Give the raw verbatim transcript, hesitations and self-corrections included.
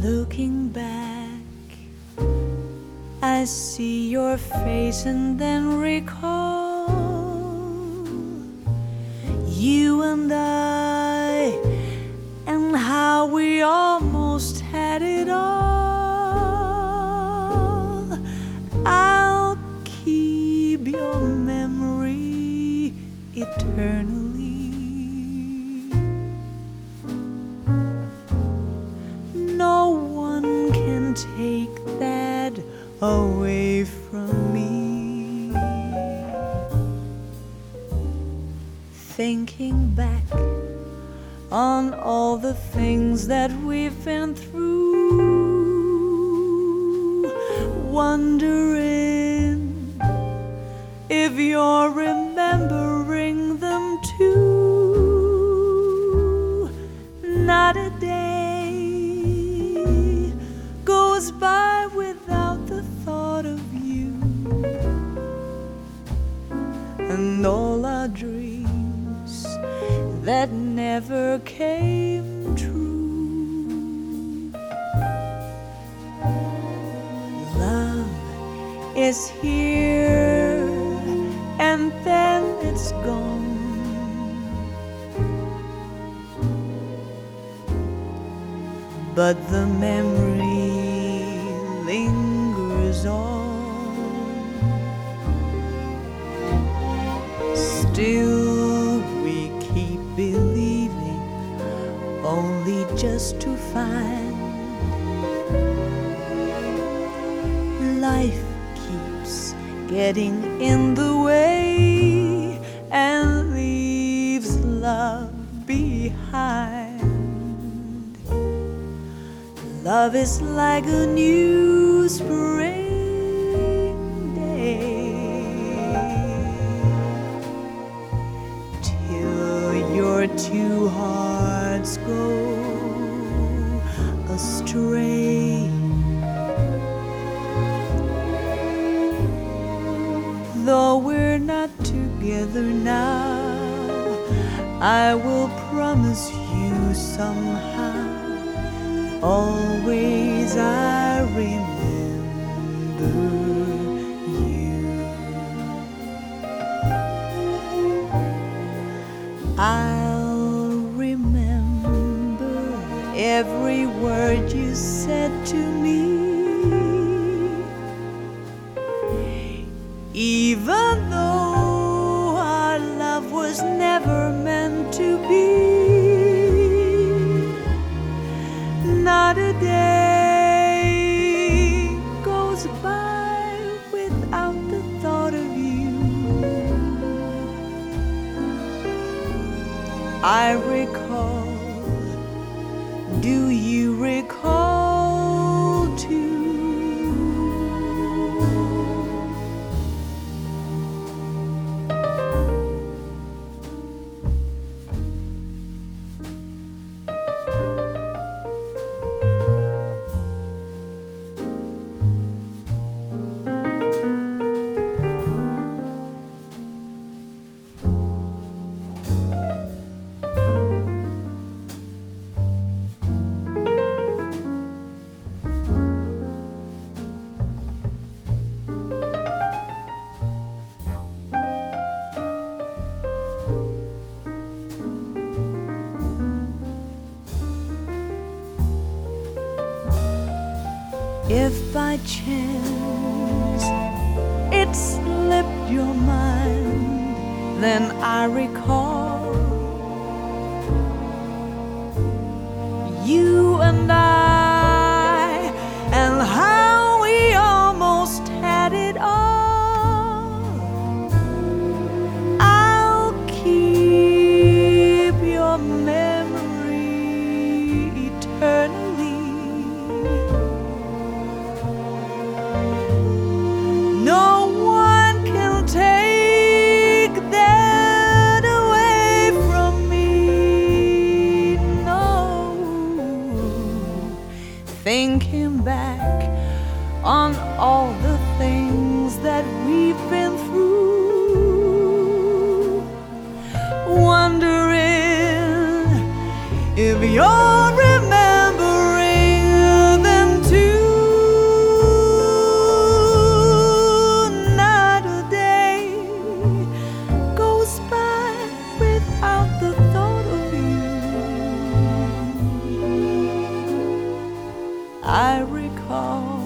Looking back, I see your face and then recall you and I, and how we almost had it all. I'll keep your memory eternally. No one can take that away from me. Thinking back on all the things that we've been through, wondering if you're remembering them too. Not a day goes by without the thought of you, and all our dreams that never came true. Love is here and then it's gone. But the memory lingers on. Still we keep believing, only just to find life keeps getting in the way and leaves love behind. Love is like a new spring day, till your two hearts go astray. Though we're not together now, I will promise you somehow, always I remember you. I'll remember every word you said to me, even though our love was never meant to be. Not a day goes by without the thought of you. I recall, do you recall too? If by chance it slipped your mind, then I recall you and I, and how we almost had it all. I'll keep your memory eternally. No one can take that away from me, no. Thinking back on all the things that we've been through, wondering if you're remembering I recall